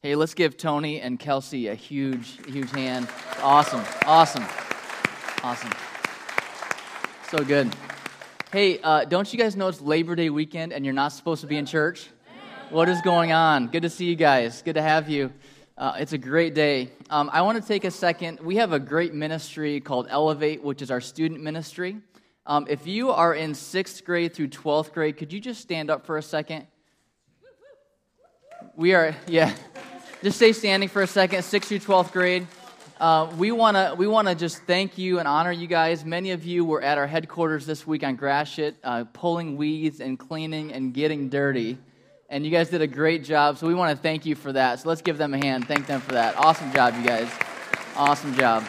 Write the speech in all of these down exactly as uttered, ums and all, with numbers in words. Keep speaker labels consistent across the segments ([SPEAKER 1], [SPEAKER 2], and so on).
[SPEAKER 1] Hey, let's give Tony and Kelsey a huge, huge hand. Awesome, awesome, awesome. So good. Hey, uh, don't you guys know it's Labor Day weekend and you're not supposed to be in church? What is going on? Good to see you guys. Good to have you. Uh, it's a great day. Um, I want to take a second. We have a great ministry called Elevate, which is our student ministry. Um, if you are in sixth grade through twelfth grade, could you just stand up for a second? We are, yeah. Just stay standing for a second, sixth through twelfth grade. Uh, we want to we want to just thank you and honor you guys. Many of you were at our headquarters this week on Gratiot, uh, pulling weeds and cleaning and getting dirty. And you guys did a great job, so we want to thank you for that. So let's give them a hand. Thank them for that. Awesome job, you guys. Awesome job.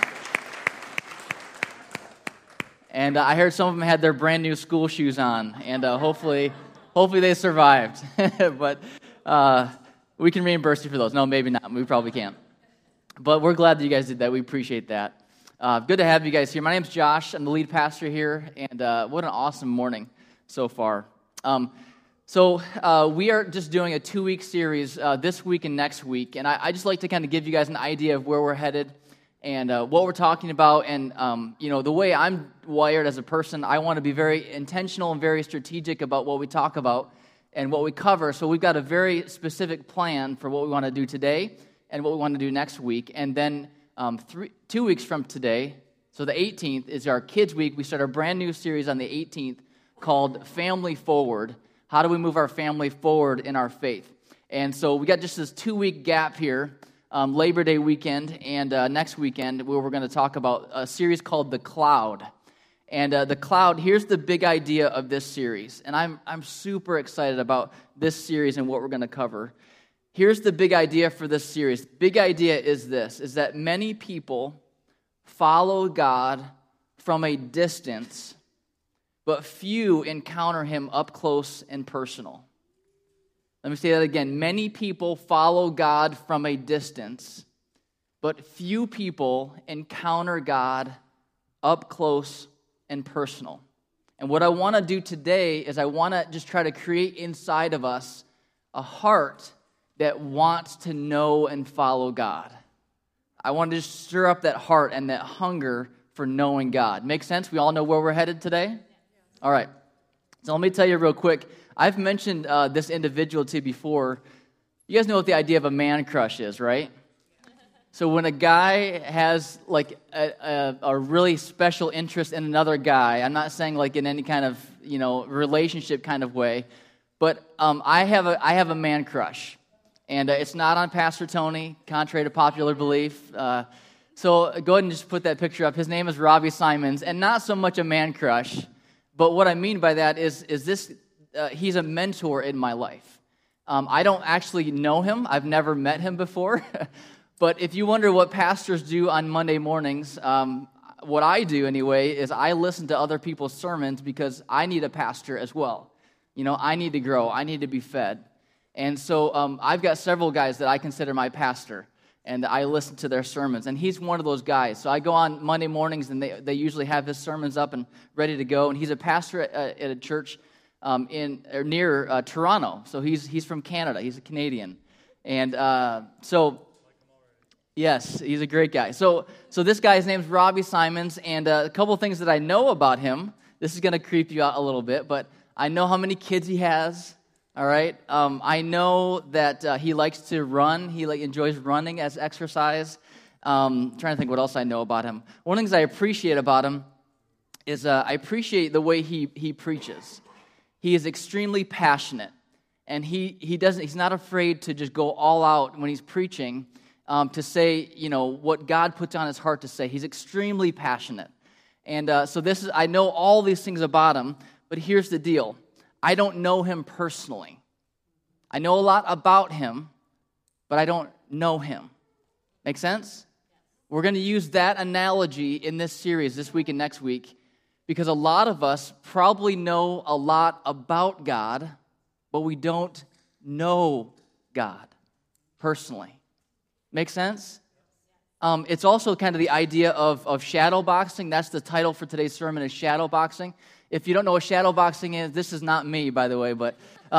[SPEAKER 1] And uh, I heard some of them had their brand new school shoes on, and uh, hopefully, hopefully they survived. But uh, we can reimburse you for those. No, maybe not. We probably can't. But we're glad that you guys did that. We appreciate that. Uh, good to have you guys here. My name's Josh. I'm the lead pastor here, and uh, what an awesome morning so far. Um, so uh, we are just doing a two-week series uh, this week and next week, and I, I just like to kind of give you guys an idea of where we're headed and uh, what we're talking about. And um, you know, the way I'm wired as a person, I want to be very intentional and very strategic about what we talk about and what we cover. So we've got a very specific plan for what we want to do today and what we want to do next week. And then um, three, two weeks from today, so the eighteenth, is our Kids Week. We start a brand new series on the eighteenth called Family Forward. How do we move our family forward in our faith? And so we got just this two-week gap here, um, Labor Day weekend and uh, next weekend, where we're going to talk about a series called The Cloud. And uh, The Cloud, here's the big idea of this series. And I'm I'm super excited about this series and what we're going to cover. Here's the big idea for this series. The big idea is this, is that many people follow God from a distance, but few encounter Him up close and personal. Let me say that again. Many people follow God from a distance, but few people encounter God up close and personal. And what I want to do today is I want to just try to create inside of us a heart that wants to know and follow God. I want to just stir up that heart and that hunger for knowing God. Make sense? We all know where we're headed today? All right. So let me tell you real quick. I've mentioned uh, this individual to you before. You guys know what the idea of a man crush is, right? So when a guy has like a, a, a really special interest in another guy, I'm not saying like in any kind of, you know, relationship kind of way, but um, I have a I have a man crush, and uh, it's not on Pastor Tony, contrary to popular belief. Uh, so go ahead and just put that picture up. His name is Robbie Simons, and not so much a man crush, but what I mean by that is is this: uh, he's a mentor in my life. Um, I don't actually know him; I've never met him before. But if you wonder what pastors do on Monday mornings, um, what I do anyway is I listen to other people's sermons because I need a pastor as well. You know, I need to grow. I need to be fed. And so um, I've got several guys that I consider my pastor, and I listen to their sermons. And he's one of those guys. So I go on Monday mornings, and they, they usually have his sermons up and ready to go. And he's a pastor at, at a church um, in or near uh, Toronto. So he's he's from Canada. He's a Canadian. And uh, so... Yes, he's a great guy. So so this guy's name's Robbie Simons, and uh, a couple of things that I know about him. This is going to creep you out a little bit, but I know how many kids he has, all right? Um, I know that uh, he likes to run. He like enjoys running as exercise. Um, I'm trying to think what else I know about him. One of the things I appreciate about him is uh, I appreciate the way he, he preaches. He is extremely passionate, and he, he doesn't. he's not afraid to just go all out when he's preaching. Um, to say, you know, what God puts on his heart to say. He's extremely passionate. And uh, so this is, I know all these things about him, but here's the deal. I don't know him personally. I know a lot about him, but I don't know him. Make sense? We're going to use that analogy in this series this week and next week because a lot of us probably know a lot about God, but we don't know God personally. Make sense? Um, it's also kind of the idea of, of shadow boxing. That's the title for today's sermon is shadow boxing. If you don't know what shadow boxing is, this is not me, by the way, but um,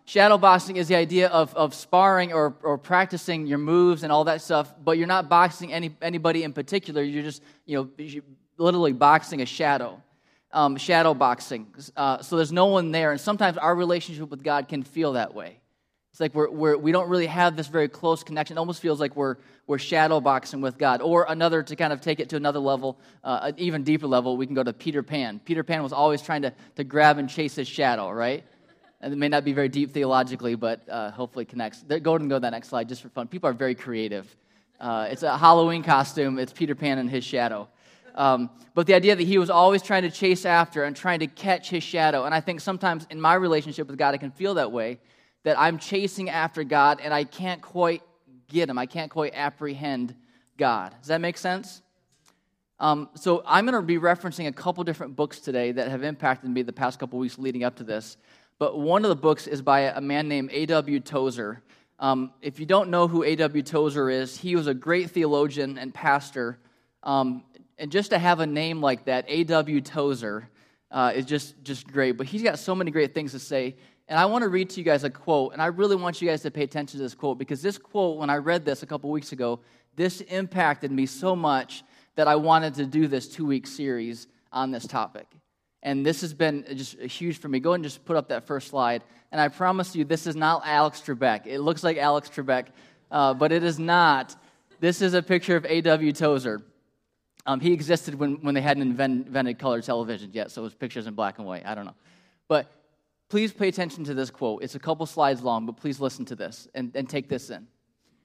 [SPEAKER 1] shadow boxing is the idea of, of sparring or, or practicing your moves and all that stuff, but you're not boxing any anybody in particular. You're just, you know, you're literally boxing a shadow, um, shadow boxing. Uh, so there's no one there, and sometimes our relationship with God can feel that way. It's like we're, we're, we don't really have this very close connection. It almost feels like we're we're shadow boxing with God. Or another, to kind of take it to another level, uh, an even deeper level, we can go to Peter Pan. Peter Pan was always trying to, to grab and chase his shadow, right? And it may not be very deep theologically, but uh, hopefully it connects. Go ahead and go to that next slide just for fun. People are very creative. Uh, it's a Halloween costume. It's Peter Pan and his shadow. Um, but the idea that he was always trying to chase after and trying to catch his shadow. And I think sometimes in my relationship with God, I can feel that way, that I'm chasing after God and I can't quite get him. I can't quite apprehend God. Does that make sense? Um, so I'm going to be referencing a couple different books today that have impacted me the past couple weeks leading up to this. But one of the books is by a man named A W Tozer. Um, if you don't know who A W Tozer is, he was a great theologian and pastor. Um, and just to have a name like that, A W Tozer, uh, is just, just great. But he's got so many great things to say. And I want to read to you guys a quote, and I really want you guys to pay attention to this quote, because this quote, when I read this a couple weeks ago, this impacted me so much that I wanted to do this two-week series on this topic. And this has been just huge for me. Go ahead and just put up that first slide. And I promise you, this is not Alex Trebek. It looks like Alex Trebek, uh, but it is not. This is a picture of A W Tozer. Um, he existed when, when they hadn't invent, invented color television yet, so it was pictures in black and white. I don't know. But please pay attention to this quote. It's a couple slides long, but please listen to this and, and take this in.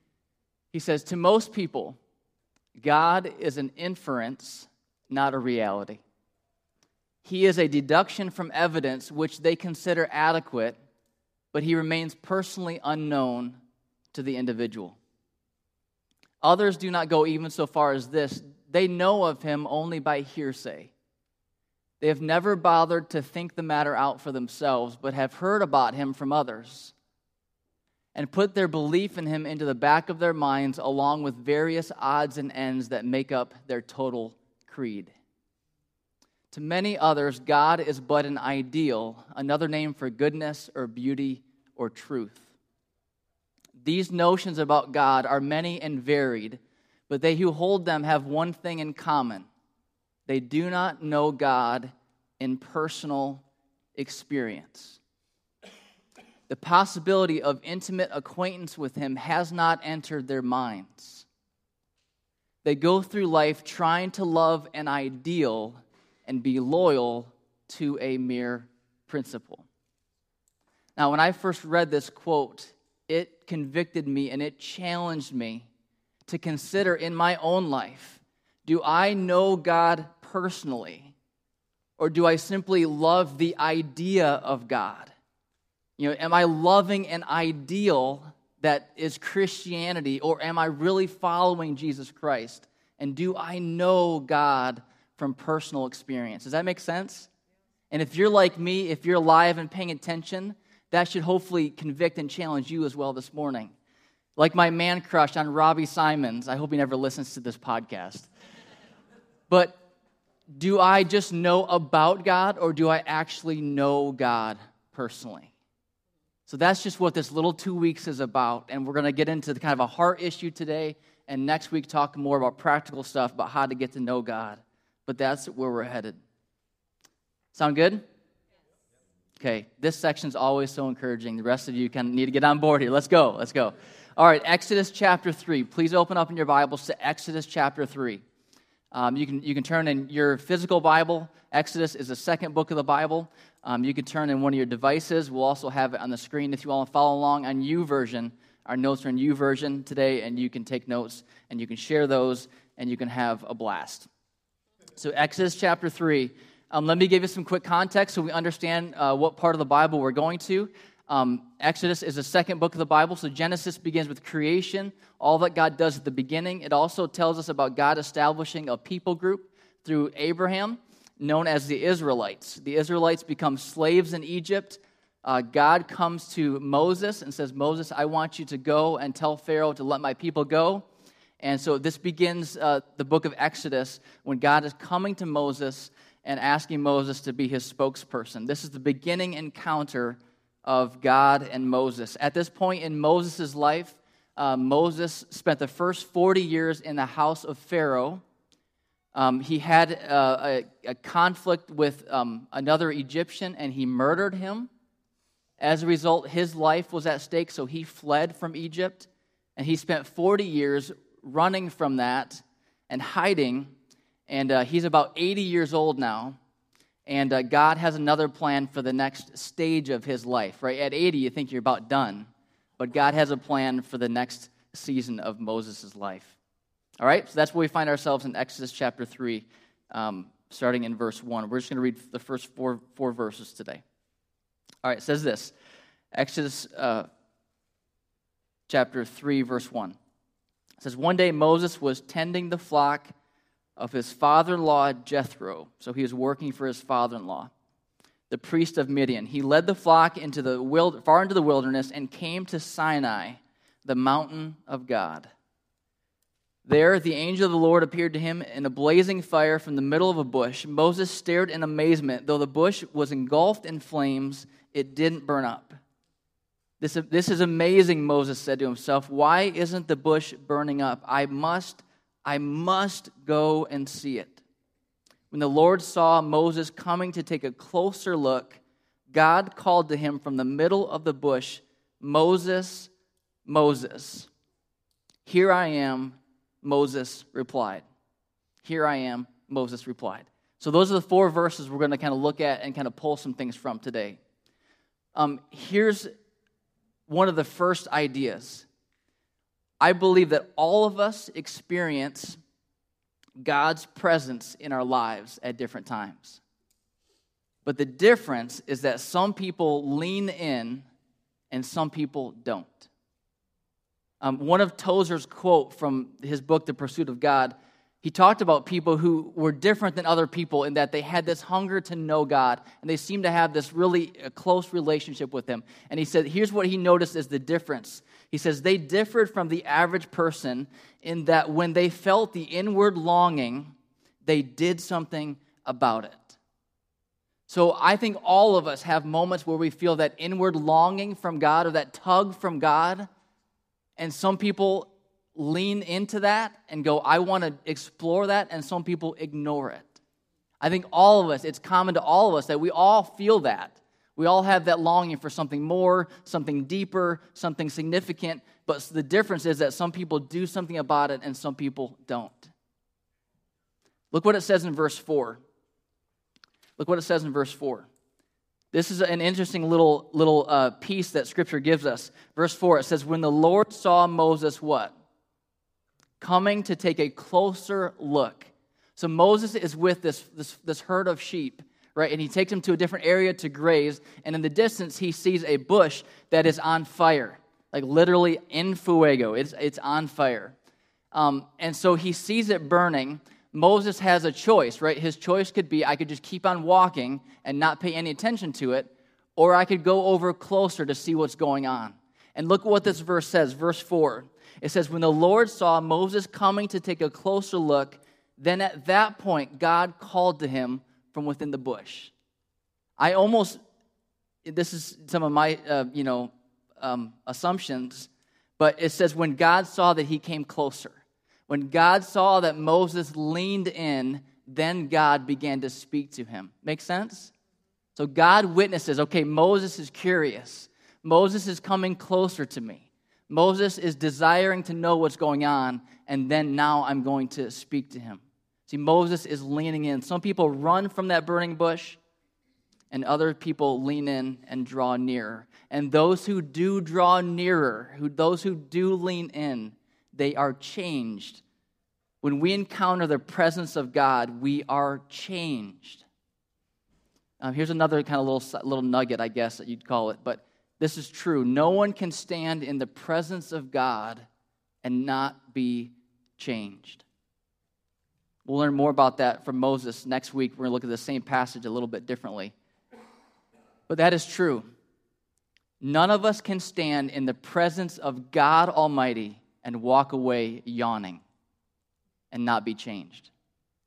[SPEAKER 1] He says, "To most people, God is an inference, not a reality. He is a deduction from evidence which they consider adequate, but he remains personally unknown to the individual. Others do not go even so far as this. They know of him only by hearsay. They have never bothered to think the matter out for themselves, but have heard about him from others, and put their belief in him into the back of their minds along with various odds and ends that make up their total creed. To many others, God is but an ideal, another name for goodness or beauty or truth. These notions about God are many and varied, but they who hold them have one thing in common. They do not know God in personal experience. The possibility of intimate acquaintance with him has not entered their minds. They go through life trying to love an ideal and be loyal to a mere principle." Now, when I first read this quote, it convicted me and it challenged me to consider in my own life, do I know God personally, or do I simply love the idea of God? You know, am I loving an ideal that is Christianity, or am I really following Jesus Christ? And do I know God from personal experience? Does that make sense? And if you're like me, if you're alive and paying attention, that should hopefully convict and challenge you as well this morning. Like my man crush on Robbie Simons. I hope he never listens to this podcast. But do I just know about God, or do I actually know God personally? So that's just what this little two weeks is about. And we're going to get into the kind of a heart issue today, and next week talk more about practical stuff about how to get to know God. But that's where we're headed. Sound good? Okay, this section's always so encouraging. The rest of you kind of need to get on board here. Let's go, let's go. All right, Exodus chapter three. Please open up in your Bibles to Exodus chapter three. Um, you can you can turn in your physical Bible. Exodus is the second book of the Bible. Um, you can turn in one of your devices. We'll also have it on the screen if you want to follow along on YouVersion. Our notes are in YouVersion today, and you can take notes, and you can share those, and you can have a blast. So Exodus chapter three. Um, let me give you some quick context so we understand uh, what part of the Bible we're going to. Um, Exodus is the second book of the Bible, so Genesis begins with creation, all that God does at the beginning. It also tells us about God establishing a people group through Abraham, known as the Israelites. The Israelites become slaves in Egypt. Uh, God comes to Moses and says, Moses, I want you to go and tell Pharaoh to let my people go. And so this begins uh, the book of Exodus when God is coming to Moses and asking Moses to be his spokesperson. This is the beginning encounter of God and Moses. At this point in Moses' life, uh, Moses spent the first forty years in the house of Pharaoh. Um, he had uh, a, a conflict with um, another Egyptian, and he murdered him. As a result, his life was at stake, so he fled from Egypt, and he spent forty years running from that and hiding, and uh, he's about eighty years old now, and uh, God has another plan for the next stage of his life, right? At eighty, you think you're about done, but God has a plan for the next season of Moses' life. All right, so that's where we find ourselves in Exodus chapter three, um, starting in verse one. We're just going to read the first four, four verses today. All right, it says this, Exodus uh, chapter three, verse one. It says, one day Moses was tending the flock of his father-in-law Jethro. So he was working for his father-in-law, the priest of Midian. He led the flock into the wild, far into the wilderness and came to Sinai, the mountain of God. There, the angel of the Lord appeared to him in a blazing fire from the middle of a bush. Moses stared in amazement. Though the bush was engulfed in flames, it didn't burn up. This, this is amazing, Moses said to himself. Why isn't the bush burning up? I must, I must go and see it. When the Lord saw Moses coming to take a closer look, God called to him from the middle of the bush, Moses, Moses. Here I am, Moses replied. Here I am, Moses replied. So those are the four verses we're going to kind of look at and kind of pull some things from today. Um, here's one of the first ideas. I believe that all of us experience God's presence in our lives at different times. But the difference is that some people lean in and some people don't. Um, one of Tozer's quote from his book, The Pursuit of God, he talked about people who were different than other people in that they had this hunger to know God, and they seemed to have this really close relationship with Him. And he said, here's what he noticed as the difference. He says, they differed from the average person in that when they felt the inward longing, they did something about it. So I think all of us have moments where we feel that inward longing from God or that tug from God. And some people lean into that and go, I want to explore that, and some people ignore it. I think all of us, it's common to all of us that we all feel that. We all have that longing for something more, something deeper, something significant, but the difference is that some people do something about it and some people don't. Look what it says in verse four. Look what it says in verse four. This is an interesting little little uh, piece that Scripture gives us. Verse four, it says, when the Lord saw Moses, what? Coming to take a closer look. So Moses is with this, this, this herd of sheep, right? And he takes them to a different area to graze. And in the distance, he sees a bush that is on fire. Like literally en fuego. It's, it's on fire. Um, and so he sees it burning. Moses has a choice, right? His choice could be, I could just keep on walking and not pay any attention to it, or I could go over closer to see what's going on. And look at what this verse says, verse four. It says, when the Lord saw Moses coming to take a closer look, then at that point, God called to him from within the bush. I almost, this is some of my, uh, you know, um, assumptions, but it says when God saw that he came closer. When God saw that Moses leaned in, then God began to speak to him. Make sense? So God witnesses, okay, Moses is curious. Moses is coming closer to me. Moses is desiring to know what's going on, and then now I'm going to speak to him. See, Moses is leaning in. Some people run from that burning bush, and other people lean in and draw nearer. And those who do draw nearer, who those who do lean in, they are changed. When we encounter the presence of God, we are changed. Um, here's another kind of little little nugget, I guess, that you'd call it, but this is true. No one can stand in the presence of God and not be changed. We'll learn more about that from Moses next week. We're going to look at the same passage a little bit differently. But that is true. None of us can stand in the presence of God Almighty and walk away yawning and not be changed.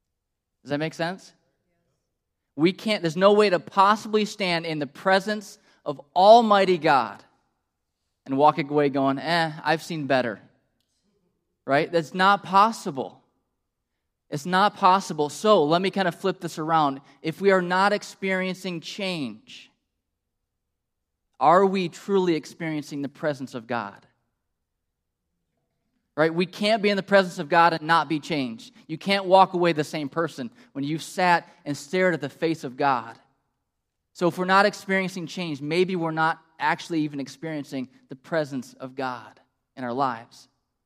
[SPEAKER 1] Does that make sense? We can't, there's no way to possibly stand in the presence of Almighty God and walking away going, eh, I've seen better. Right? That's not possible. It's not possible. So let me kind of flip this around. If we are not experiencing change, are we truly experiencing the presence of God? Right? We can't be in the presence of God and not be changed. You can't walk away the same person when you've sat and stared at the face of God. So if we're not experiencing change, maybe we're not actually even experiencing the presence of God in our lives.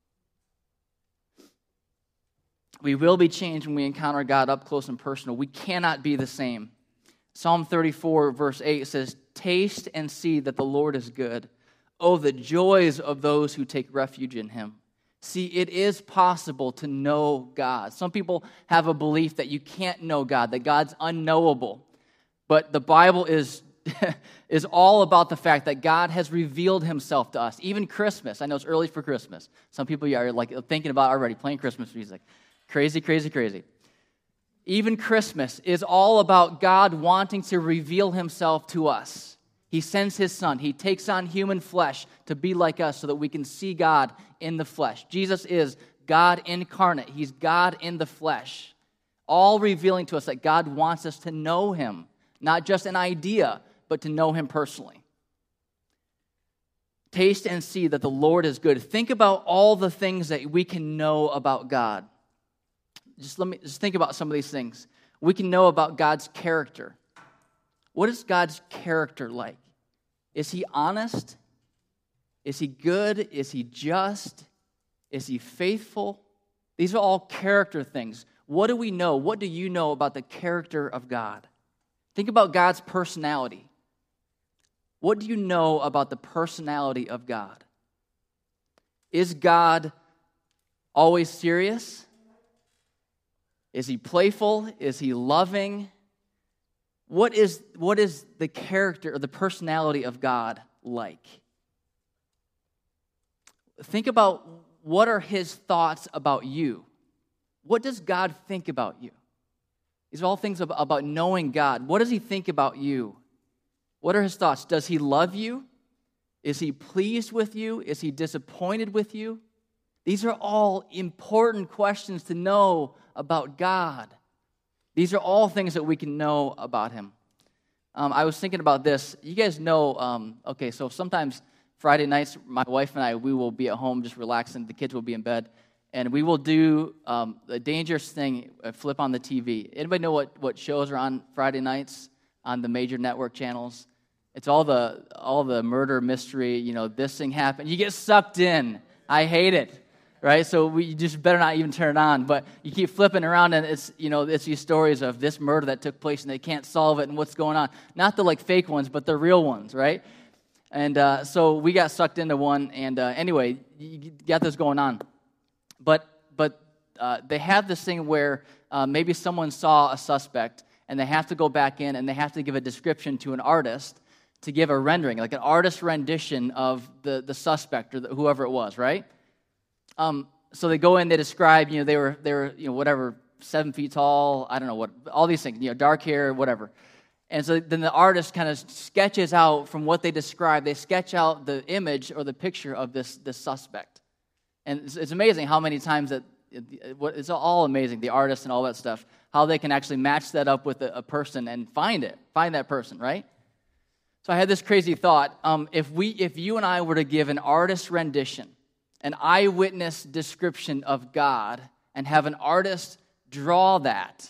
[SPEAKER 1] We will be changed when we encounter God up close and personal. We cannot be the same. Psalm thirty-four, verse eight says, "Taste and see that the Lord is good. Oh, the joys of those who take refuge in him." See, it is possible to know God. Some people have a belief that you can't know God, that God's unknowable. But the Bible is, is all about the fact that God has revealed himself to us. Even Christmas. I know it's early for Christmas. Some people are like thinking about already playing Christmas music. Crazy, crazy, crazy. Even Christmas is all about God wanting to reveal himself to us. He sends his son. He takes on human flesh to be like us so that we can see God in the flesh. Jesus is God incarnate. He's God in the flesh. All revealing to us that God wants us to know him. Not just an idea, but to know him personally. Taste and see that the Lord is good. Think about all the things that we can know about God. Just let me just think about some of these things. We can know about God's character. What is God's character like? Is he honest? Is he good? Is he just? Is he faithful? These are all character things. What do we know? What do you know about the character of God? Think about God's personality. What do you know about the personality of God? Is God always serious? Is he playful? Is he loving? What is, what is the character or the personality of God like? Think about what are his thoughts about you. What does God think about you? These are all things about, about knowing God. What does he think about you? What are his thoughts? Does he love you? Is he pleased with you? Is he disappointed with you? These are all important questions to know about God. These are all things that we can know about him. Um, I was thinking about this. You guys know, um, okay, so sometimes Friday nights, my wife and I, we will be at home just relaxing. The kids will be in bed. And we will do um, the dangerous thing, uh, flip on the T V. Anybody know what, what shows are on Friday nights on the major network channels? It's all the all the murder mystery, you know, this thing happened. You get sucked in. I hate it. Right, so we you just better not even turn it on. But you keep flipping around, and it's you know it's these stories of this murder that took place, and they can't solve it, and what's going on. Not the like fake ones, but the real ones, right? And uh, so we got sucked into one, and uh, anyway, you got this going on. But but uh, they have this thing where uh, maybe someone saw a suspect, and they have to go back in, and they have to give a description to an artist to give a rendering, like an artist rendition of the the suspect or the, whoever it was, right? Um, so they go in, they describe, you know, they were, they were, you know, whatever, seven feet tall, I don't know what, all these things, you know, dark hair, whatever. And so then the artist kind of sketches out from what they describe, they sketch out the image or the picture of this, this suspect. And it's, it's amazing how many times that, it, it's all amazing, the artist and all that stuff, how they can actually match that up with a, a person and find it, find that person, right? So I had this crazy thought, um, if we, if you and I were to give an artist rendition, an eyewitness description of God, and have an artist draw that,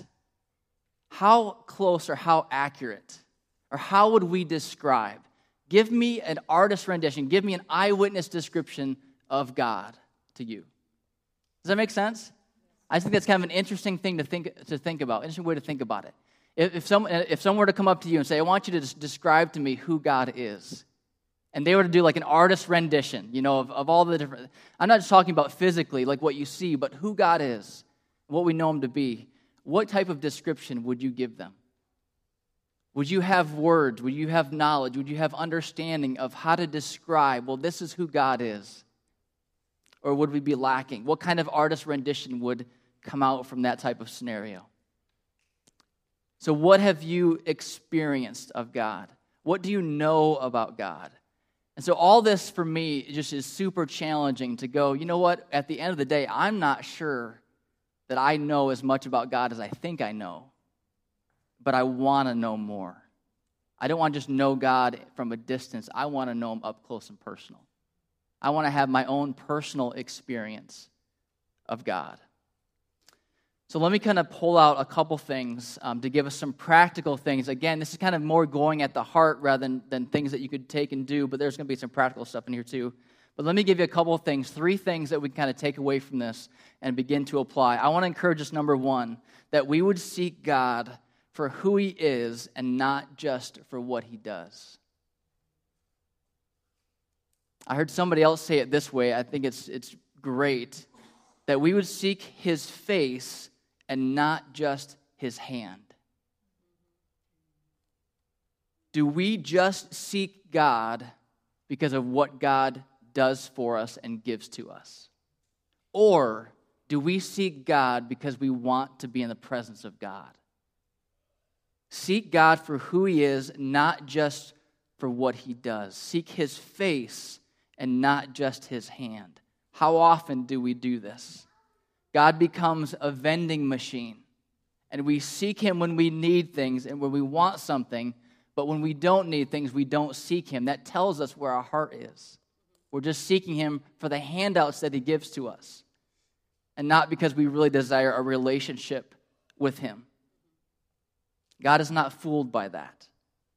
[SPEAKER 1] how close or how accurate, or how would we describe? Give me an artist rendition, give me an eyewitness description of God to you. Does that make sense? I think that's kind of an interesting thing to think to think about, interesting way to think about it. If, if, some, if someone were to come up to you and say, I want you to describe to me who God is, and they were to do like an artist rendition, you know, of, of all the different, I'm not just talking about physically, like what you see, but who God is, what we know him to be, what type of description would you give them? Would you have words? Would you have knowledge? Would you have understanding of how to describe, well, this is who God is? Or would we be lacking? What kind of artist rendition would come out from that type of scenario? So what have you experienced of God? What do you know about God? And so all this for me just is super challenging to go, you know what, at the end of the day, I'm not sure that I know as much about God as I think I know, but I want to know more. I don't want to just know God from a distance. I want to know him up close and personal. I want to have my own personal experience of God. So let me kind of pull out a couple things um, to give us some practical things. Again, this is kind of more going at the heart rather than, than things that you could take and do, but there's going to be some practical stuff in here too. But let me give you a couple of things, three things that we can kind of take away from this and begin to apply. I want to encourage us, number one, that we would seek God for who he is and not just for what he does. I heard somebody else say it this way. I think it's it's great that we would seek his face and not just his hand. Do we just seek God because of what God does for us and gives to us? Or do we seek God because we want to be in the presence of God? Seek God for who he is, not just for what he does. Seek his face and not just his hand. How often do we do this? God becomes a vending machine, and we seek him when we need things and when we want something, but when we don't need things, we don't seek him. That tells us where our heart is. We're just seeking him for the handouts that he gives to us, and not because we really desire a relationship with him. God is not fooled by that.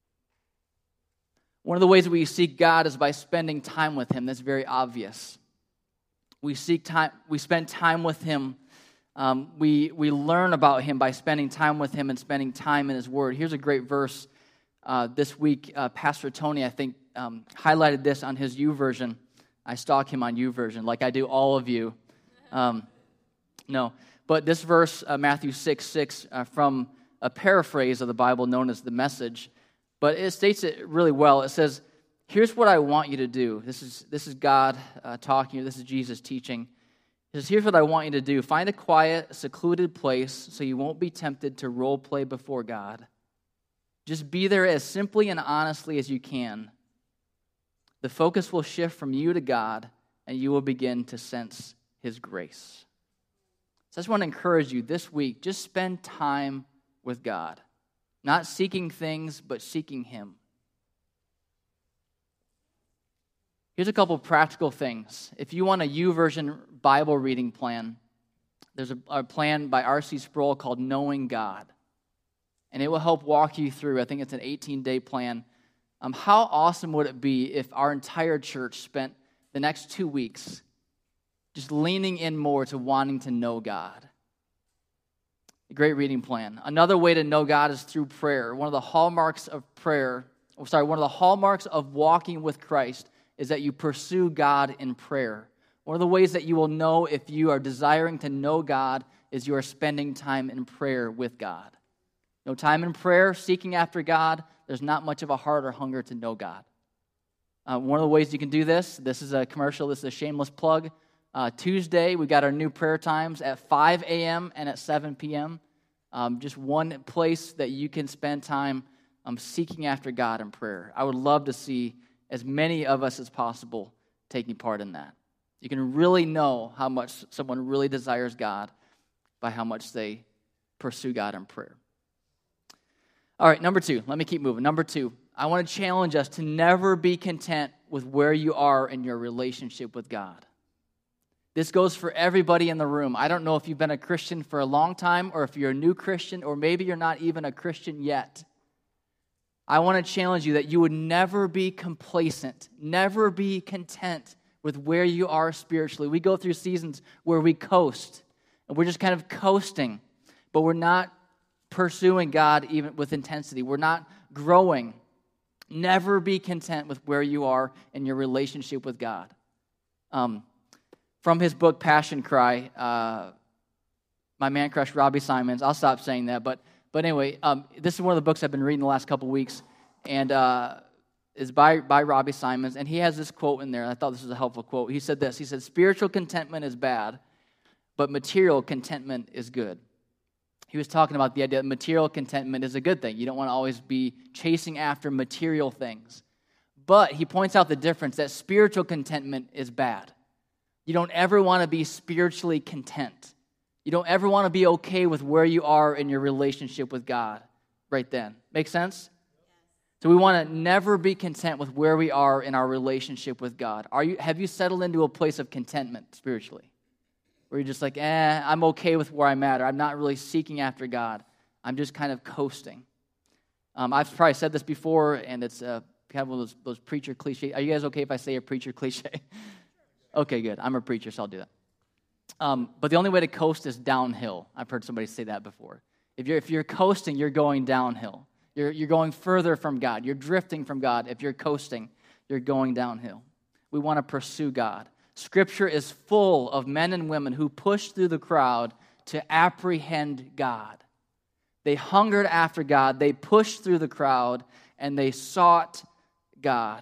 [SPEAKER 1] One of the ways that we seek God is by spending time with him. That's very obvious. We seek time. We spend time with him. Um, we we learn about him by spending time with him and spending time in his word. Here's a great verse uh, this week. Uh, Pastor Tony, I think, um, highlighted this on his YouVersion. I stalk him on YouVersion, like I do all of you. Um, no, but this verse, uh, Matthew six six, uh, from a paraphrase of the Bible known as the Message, but it states it really well. It says, here's what I want you to do. This is this is God uh, talking. This is Jesus teaching. He says, here's what I want you to do. Find a quiet, secluded place so you won't be tempted to role play before God. Just be there as simply and honestly as you can. The focus will shift from you to God, and you will begin to sense his grace. So I just want to encourage you this week, just spend time with God. Not seeking things, but seeking him. Here's a couple practical things. If you want a YouVersion Bible reading plan, there's a, a plan by R C Sproul called Knowing God. And it will help walk you through, I think it's an eighteen-day plan. Um, how awesome would it be if our entire church spent the next two weeks just leaning in more to wanting to know God? A great reading plan. Another way to know God is through prayer. One of the hallmarks of prayer, or sorry, one of the hallmarks of walking with Christ is that you pursue God in prayer. One of the ways that you will know if you are desiring to know God is you are spending time in prayer with God. No time in prayer, seeking after God, there's not much of a heart or hunger to know God. Uh, one of the ways you can do this, this is a commercial, this is a shameless plug. Uh, Tuesday, we got our new prayer times at five a.m. and at seven p.m. Um, just one place that you can spend time um, seeking after God in prayer. I would love to see as many of us as possible taking part in that. You can really know how much someone really desires God by how much they pursue God in prayer. All right, number two. Let me keep moving. Number two, I want to challenge us to never be content with where you are in your relationship with God. This goes for everybody in the room. I don't know if you've been a Christian for a long time or if you're a new Christian or maybe you're not even a Christian yet. I want to challenge you that you would never be complacent, never be content with where you are spiritually. We go through seasons where we coast, and we're just kind of coasting, but we're not pursuing God even with intensity. We're not growing. Never be content with where you are in your relationship with God. Um, from his book, Passion Cry, uh, my man crush, Robbie Simons, I'll stop saying that, but But anyway, um, this is one of the books I've been reading the last couple weeks, and uh, is by, by Robbie Simons, and he has this quote in there, and I thought this was a helpful quote. He said this, he said, spiritual contentment is bad, but material contentment is good. he was talking about the idea that material contentment is a good thing. You don't want to always be chasing after material things. But he points out the difference that spiritual contentment is bad. You don't ever want to be spiritually content. You don't ever want to be okay with where you are in your relationship with God right then. Make sense? So we want to never be content with where we are in our relationship with God. Are you? Have you settled into a place of contentment spiritually? Where you're just like, eh, I'm okay with where I'm at, or I'm not really seeking after God. I'm just kind of coasting. Um, I've probably said this before, and it's uh, kind of one of those, those preacher cliches. Are you guys okay if I say a preacher cliche? Okay, good. I'm a preacher, so I'll do that. Um, but the only way to coast is downhill. I've heard somebody say that before. If you're if you're coasting, you're going downhill. You're you're going further from God. You're drifting from God. If you're coasting, you're going downhill. We want to pursue God. Scripture is full of men and women who pushed through the crowd to apprehend God. They hungered after God. They pushed through the crowd, and they sought God.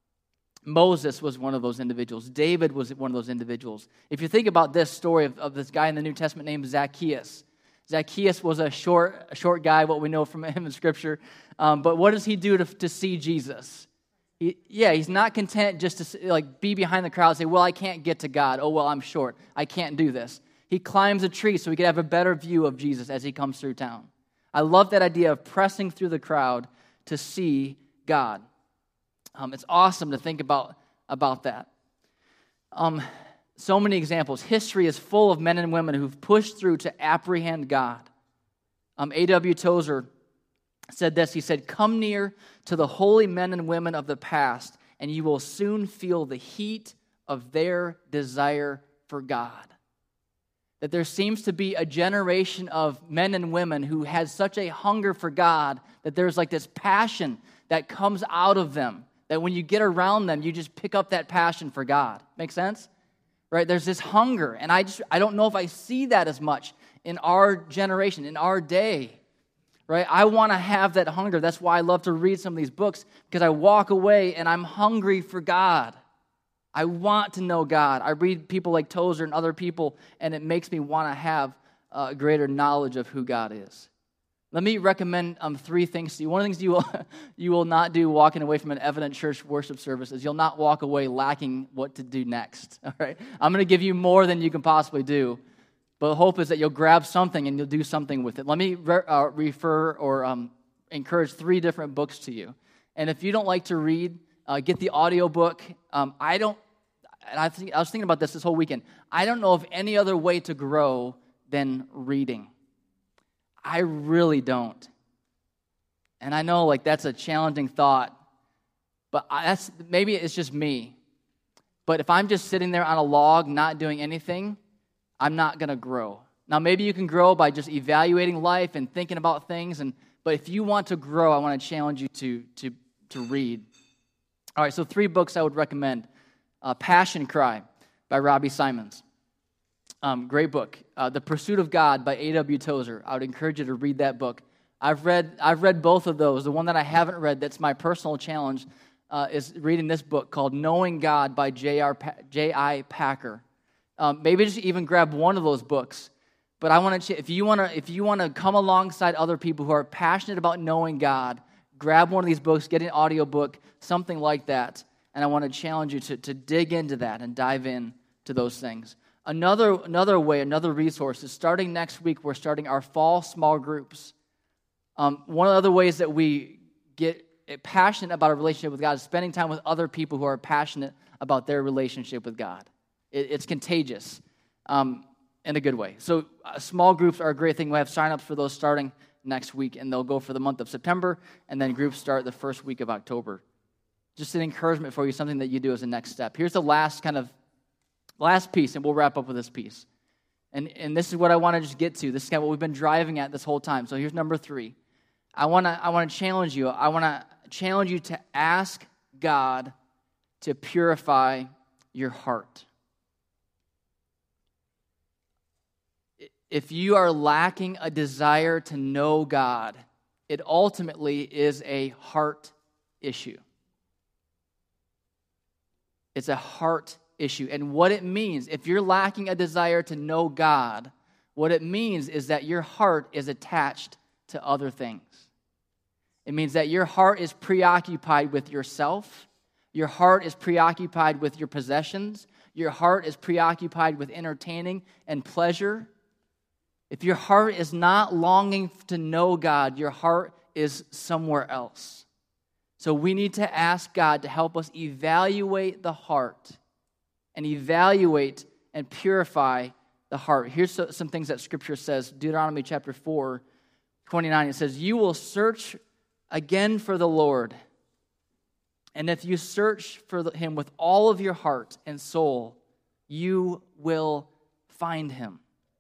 [SPEAKER 1] Moses was one of those individuals. David was one of those individuals. If you think about this story of, of this guy in the New Testament named Zacchaeus, Zacchaeus was a short, a short guy, what we know from him in Scripture. Um, but what does he do to, to see Jesus? He, yeah, he's not content just to like be behind the crowd and say, well, I can't get to God. Oh, well, I'm short. I can't do this. He climbs a tree so he could have a better view of Jesus as he comes through town. I love that idea of pressing through the crowd to see God. Um, it's awesome to think about, about that. Um, so many examples. History is full of men and women who've pushed through to apprehend God. Um, A W Tozer said this. He said, come near to the holy men and women of the past, and you will soon feel the heat of their desire for God. That there seems to be a generation of men and women who had such a hunger for God that there's like this passion that comes out of them. That when you get around them, you just pick up that passion for God. Make sense? Right? There's this hunger, and I just I don't know if I see that as much in our generation, in our day. Right? I want to have that hunger. That's why I love to read some of these books, because I walk away and I'm hungry for God. I want to know God. I read people like Tozer and other people, and it makes me want to have a greater knowledge of who God is. Let me recommend um, three things to you. One of the things you will, you will not do walking away from an Evident Church worship service is you'll not walk away lacking what to do next. All right? I'm going to give you more than you can possibly do, but the hope is that you'll grab something and you'll do something with it. Let me re- uh, refer or um, encourage three different books to you. And if you don't like to read, uh, get the audio book. Um, I don't, and I, think, I was thinking about this this whole weekend. I don't know of any other way to grow than reading. I really don't. And I know like that's a challenging thought, but I, that's maybe it's just me. But if I'm just sitting there on a log not doing anything, I'm not going to grow. Now maybe you can grow by just evaluating life and thinking about things, and but if you want to grow, I want to challenge you to to to read. All right, so three books I would recommend. Uh, Passion Cry by Robbie Simons. Um, great book. Uh, The Pursuit of God by A W Tozer. I would encourage you to read that book. I've read I've read both of those. The one that I haven't read, that's my personal challenge, uh, is reading this book called Knowing God by J I Packer. Um, maybe just even grab one of those books. But I want to, if you want to, if you want to come alongside other people who are passionate about knowing God, grab one of these books, get an audio book, something like that. And I want to challenge you to to dig into that and dive in to those things. Another another way, another resource is starting next week, we're starting our fall small groups. Um, one of the other ways that we get passionate about our relationship with God is spending time with other people who are passionate about their relationship with God. It, it's contagious um, in a good way. So uh, small groups are a great thing. We have signups for those starting next week, and they'll go for the month of September, and then groups start the first week of October. Just an encouragement for you, something that you do as a next step. Here's the last kind of Last piece, and we'll wrap up with this piece. And, and this is what I want to just get to. This is kind of what we've been driving at this whole time. So here's number three. I want to I want to challenge you. I want to challenge you to ask God to purify your heart. If you are lacking a desire to know God, it ultimately is a heart issue. It's a heart issue. And what it means, if you're lacking a desire to know God, What it means is that your heart is attached to other things. It means that your heart is preoccupied with yourself. Your heart is preoccupied with your possessions. Your heart is preoccupied with entertaining and pleasure. If your heart is not longing to know God, your heart is somewhere else. So we need to ask God to help us evaluate the heart and evaluate and purify the heart. Here's some things that Scripture says. Deuteronomy chapter four, twenty-nine, it says, "You will search again for the Lord, and if you search for him with all of your heart and soul, you will find him."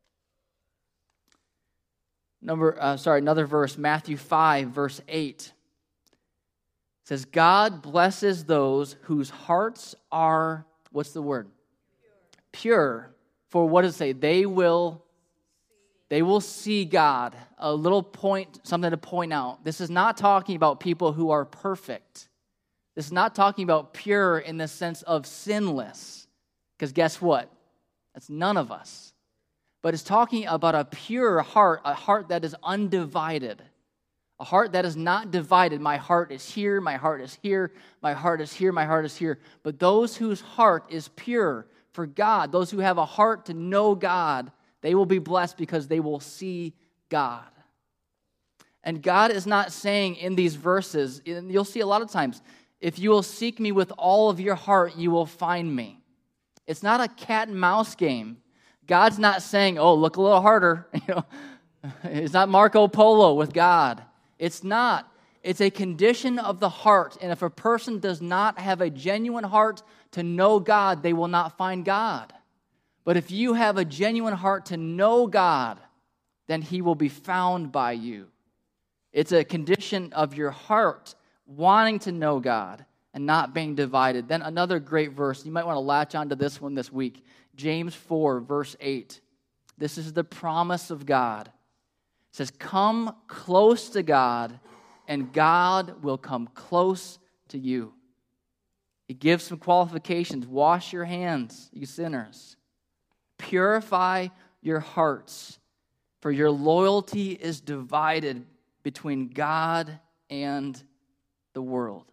[SPEAKER 1] Number, uh, sorry, another verse, Matthew five, verse eight. It says, "God blesses those whose hearts are," what's the word? Pure. Pure. For what does it say? They will, they will see God. A little point, something to point out. This is not talking about people who are perfect. This is not talking about pure in the sense of sinless. Because guess what? That's none of us. But it's talking about a pure heart, a heart that is undivided. A heart that is not divided. My heart is here, my heart is here, my heart is here, my heart is here. But those whose heart is pure for God, those who have a heart to know God, they will be blessed because they will see God. And God is not saying in these verses, and you'll see a lot of times, if you will seek me with all of your heart, you will find me. It's not a cat and mouse game. God's not saying, oh, look a little harder. You know, it's not Marco Polo with God. It's not. It's a condition of the heart. And if a person does not have a genuine heart to know God, they will not find God. But if you have a genuine heart to know God, then he will be found by you. It's a condition of your heart wanting to know God and not being divided. Then another great verse, you might want to latch onto this one this week. James four, verse eight. This is the promise of God. It says, "Come close to God, and God will come close to you." It gives some qualifications. Wash your hands, you sinners. Purify your hearts, for your loyalty is divided between God and the world.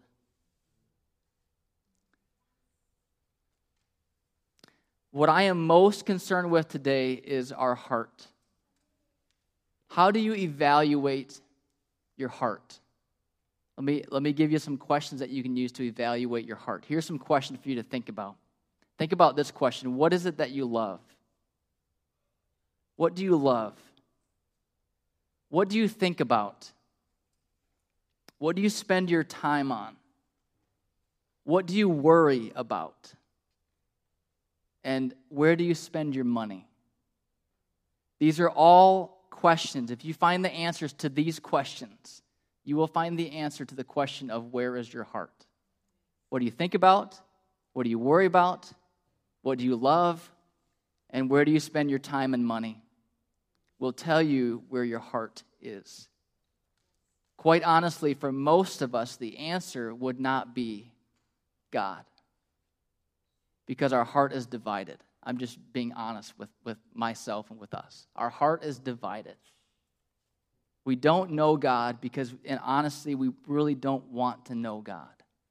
[SPEAKER 1] What I am most concerned with today is our heart. How do you evaluate your heart? Let me, let me give you some questions that you can use to evaluate your heart. Here's some questions for you to think about. Think about this question. What is it that you love? What do you love? What do you think about? What do you spend your time on? What do you worry about? And where do you spend your money? These are all questions. If you find the answers to these questions, you will find the answer to the question of where is your heart? What do you think about? What do you worry about? What do you love? And where do you spend your time and money? Will tell you where your heart is. Quite honestly, for most of us, the answer would not be God, because our heart is divided. I'm just being honest with, with myself and with us. Our heart is divided. We don't know God because, and honestly, we really don't want to know God.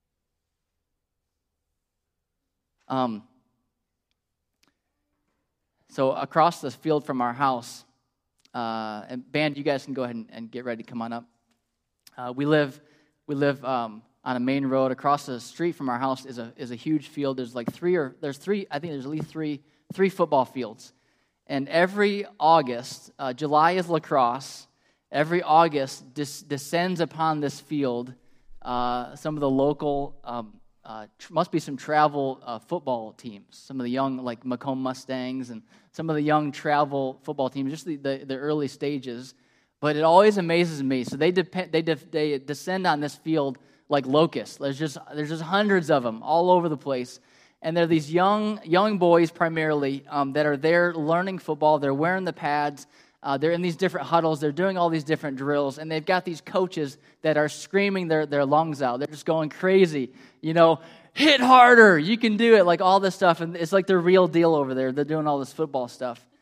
[SPEAKER 1] Um. So across the field from our house, uh, and band, you guys can go ahead and, and get ready to come on up. Uh, we live, we live um, on a main road. Across the street from our house is a is a huge field. There's like three or there's three. I think there's at least three three football fields. And every August, uh, July is lacrosse. Every August dis- descends upon this field uh, some of the local. Um, Uh, tr- must be some travel uh, football teams. Some of the young, like Macomb Mustangs, and some of the young travel football teams, just the, the, the early stages. But it always amazes me. So they depend, they de- they descend on this field like locusts. There's just there's just hundreds of them all over the place, and they're these young young boys primarily um, that are there learning football. They're wearing the pads. Uh, they're in these different huddles. They're doing all these different drills, and they've got these coaches that are screaming their, their lungs out. They're just going crazy. You know, hit harder. You can do it, like all this stuff. And it's like the real deal over there. They're doing all this football stuff.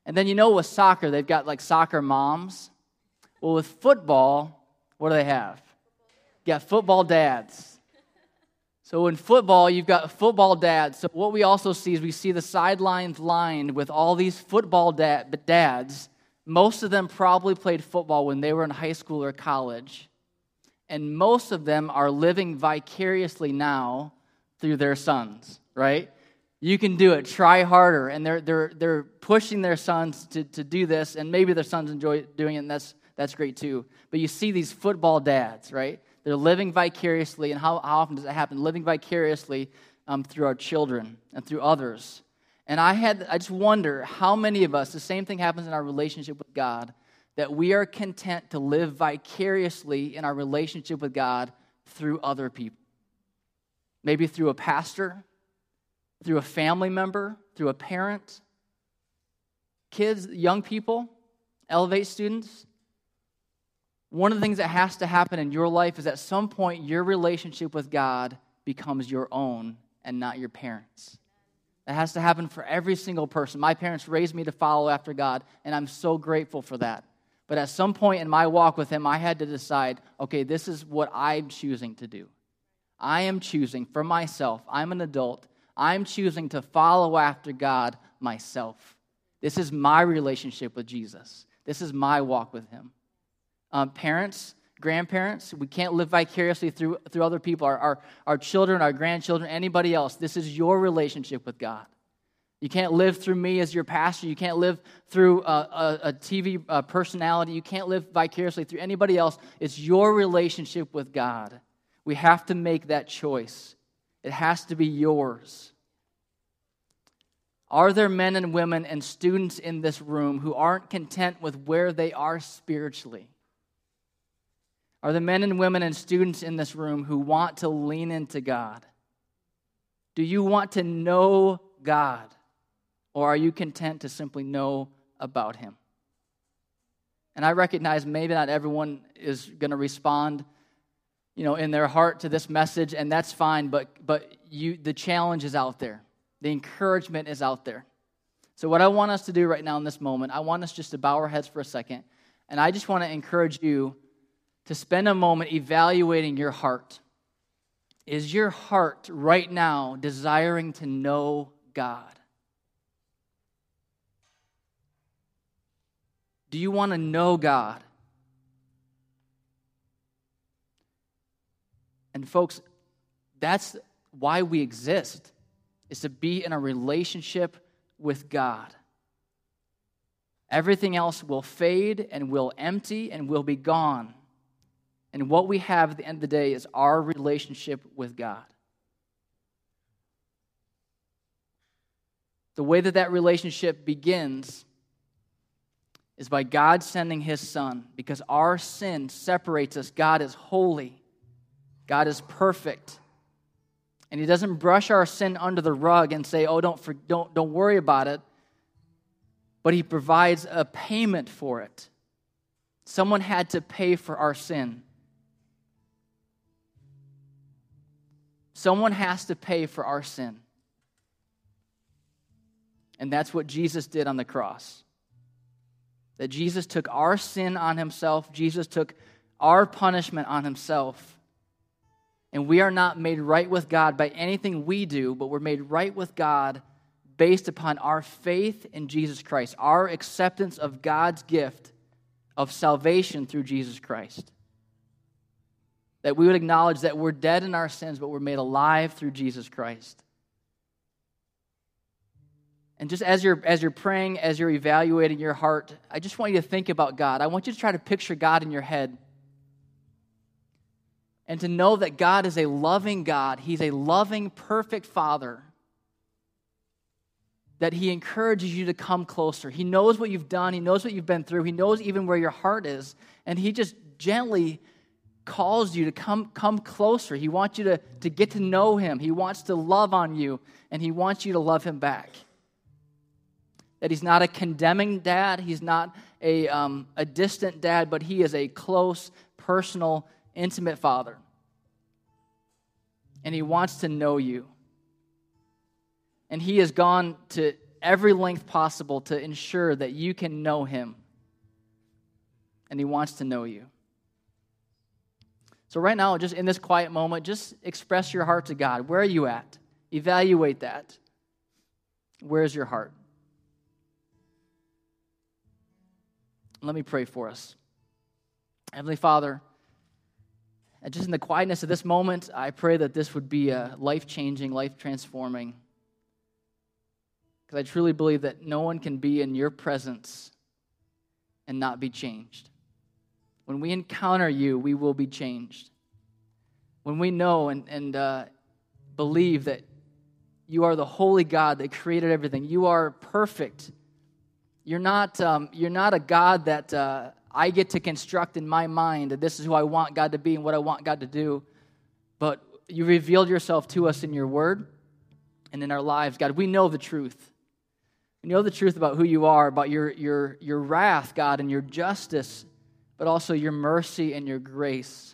[SPEAKER 1] And then you know with soccer, they've got like soccer moms. Well, with football, what do they have? You got football dads. So in football, you've got football dads. So what we also see is we see the sidelines lined with all these football dad, dads. Most of them probably played football when they were in high school or college. And most of them are living vicariously now through their sons, right? You can do it. Try harder. And they're they're they're pushing their sons to, to do this, and maybe their sons enjoy doing it, and that's that's great too. But you see these football dads, right? They're living vicariously, and how, how often does it happen? Living vicariously um, through our children and through others. And I had I just wonder how many of us, the same thing happens in our relationship with God, that we are content to live vicariously in our relationship with God through other people. Maybe through a pastor, through a family member, through a parent, kids, young people, Elevate students. One of the things that has to happen in your life is at some point your relationship with God becomes your own and not your parents'. That has to happen for every single person. My parents raised me to follow after God, and I'm so grateful for that. But at some point in my walk with Him, I had to decide, okay, this is what I'm choosing to do. I am choosing for myself. I'm an adult. I'm choosing to follow after God myself. This is my relationship with Jesus. This is my walk with Him. Um, parents, grandparents, we can't live vicariously through, through other people, our, our, our children, our grandchildren, anybody else. This is your relationship with God. You can't live through me as your pastor. You can't live through a, a, a T V uh, personality. You can't live vicariously through anybody else. It's your relationship with God. We have to make that choice. It has to be yours. Are there men and women and students in this room who aren't content with where they are spiritually? Are there men and women and students in this room who want to lean into God? Do you want to know God? Or are you content to simply know about Him? And I recognize maybe not everyone is going to respond, you know, in their heart to this message, and that's fine, but but you the challenge is out there. The encouragement is out there. So what I want us to do right now in this moment, I want us just to bow our heads for a second, and I just want to encourage you to spend a moment evaluating your heart. Is your heart right now desiring to know God? Do you want to know God? And folks, that's why we exist, is to be in a relationship with God. Everything else will fade and will empty and will be gone. And what we have at the end of the day is our relationship with God. The way that that relationship begins is by God sending His Son, because our sin separates us. God is holy. God is perfect. And He doesn't brush our sin under the rug and say, oh, don't, for, don't, don't worry about it. But He provides a payment for it. Someone had to pay for our sin. Someone has to pay for our sin. And that's what Jesus did on the cross. That Jesus took our sin on Himself. Jesus took our punishment on Himself. And we are not made right with God by anything we do, but we're made right with God based upon our faith in Jesus Christ, our acceptance of God's gift of salvation through Jesus Christ. That we would acknowledge that we're dead in our sins, but we're made alive through Jesus Christ. And just as you're as you're praying, as you're evaluating your heart, I just want you to think about God. I want you to try to picture God in your head. And to know that God is a loving God. He's a loving, perfect Father. That He encourages you to come closer. He knows what you've done. He knows what you've been through. He knows even where your heart is. And He just gently calls you to come, come closer. He wants you to, to get to know Him. He wants to love on you. And He wants you to love Him back. That He's not a condemning dad. He's not a, um, a distant dad, but He is a close, personal, intimate Father. And He wants to know you. And He has gone to every length possible to ensure that you can know him. And he wants to know you. So right now, just in this quiet moment, just express your heart to God. Where are you at? Evaluate that. Where's your heart? Let me pray for us. Heavenly Father, and just in the quietness of this moment, I pray that this would be a life-changing, life-transforming. Because I truly believe that no one can be in your presence and not be changed. When we encounter you, we will be changed. When we know and, and uh, believe that you are the holy God that created everything, you are perfect. You're not, um, you're not a God that uh, I get to construct in my mind that this is who I want God to be and what I want God to do. But you revealed yourself to us in your word and in our lives. God, we know the truth. We know the truth about who you are, about your, your, your wrath, God, and your justice, but also your mercy and your grace.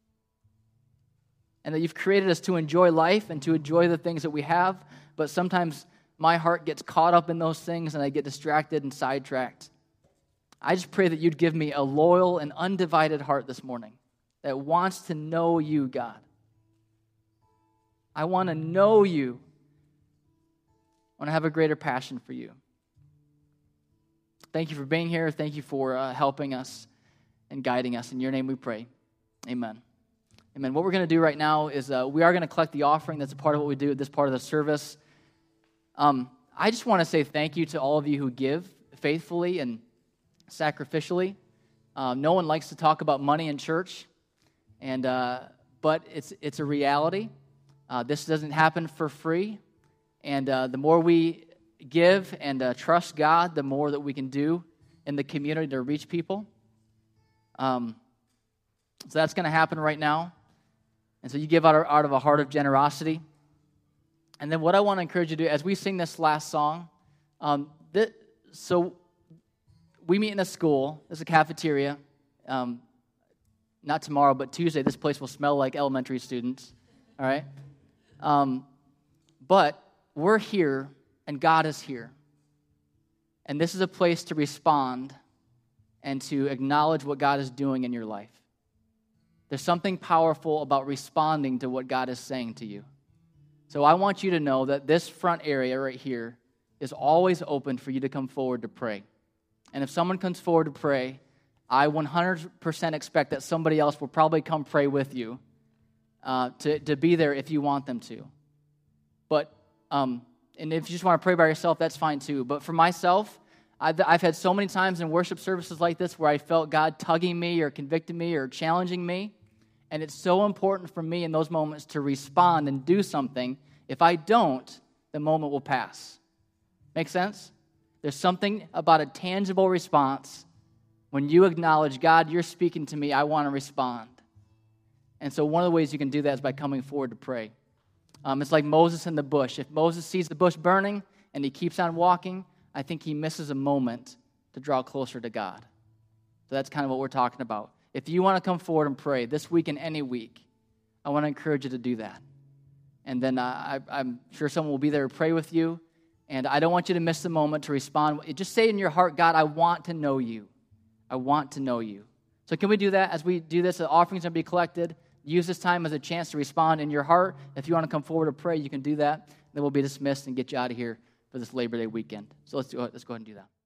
[SPEAKER 1] And that you've created us to enjoy life and to enjoy the things that we have, but sometimes my heart gets caught up in those things and I get distracted and sidetracked. I just pray that you'd give me a loyal and undivided heart this morning that wants to know you, God. I want to know you. I want to have a greater passion for you. Thank you for being here. Thank you for uh, helping us and guiding us. In your name we pray. Amen. Amen. What we're going to do right now is uh, we are going to collect the offering. That's a part of what we do at this part of the service. Um, I just want to say thank you to all of you who give faithfully and sacrificially. Uh, no one likes to talk about money in church, and uh, but it's it's a reality. Uh, this doesn't happen for free, and uh, the more we give and uh, trust God, the more that we can do in the community to reach people. Um, so that's going to happen right now. And so you give out, out of a heart of generosity. And then what I want to encourage you to do, as we sing this last song, um, this, so we meet in a school. There's a cafeteria. Um, not tomorrow, but Tuesday, this place will smell like elementary students. All right? Um, but we're here, and God is here. And this is a place to respond and to acknowledge what God is doing in your life. There's something powerful about responding to what God is saying to you. So I want you to know that this front area right here is always open for you to come forward to pray. And if someone comes forward to pray, I one hundred percent expect that somebody else will probably come pray with you uh, to, to be there if you want them to. But, um, and if you just want to pray by yourself, that's fine too. But for myself, I've, I've had so many times in worship services like this where I felt God tugging me or convicting me or challenging me. And it's so important for me in those moments to respond and do something. If I don't, the moment will pass. Make sense? There's something about a tangible response. When you acknowledge, God, you're speaking to me, I want to respond. And so one of the ways you can do that is by coming forward to pray. Um, it's like Moses in the bush. If Moses sees the bush burning and he keeps on walking, I think he misses a moment to draw closer to God. So that's kind of what we're talking about. If you want to come forward and pray this week and any week, I want to encourage you to do that. And then uh, I, I'm sure someone will be there to pray with you. And I don't want you to miss the moment to respond. Just say in your heart, God, I want to know you. I want to know you. So can we do that? As we do this, the offerings are going to be collected. Use this time as a chance to respond in your heart. If you want to come forward to pray, you can do that. Then we'll be dismissed and get you out of here for this Labor Day weekend. So let's do it. Let's go ahead and do that.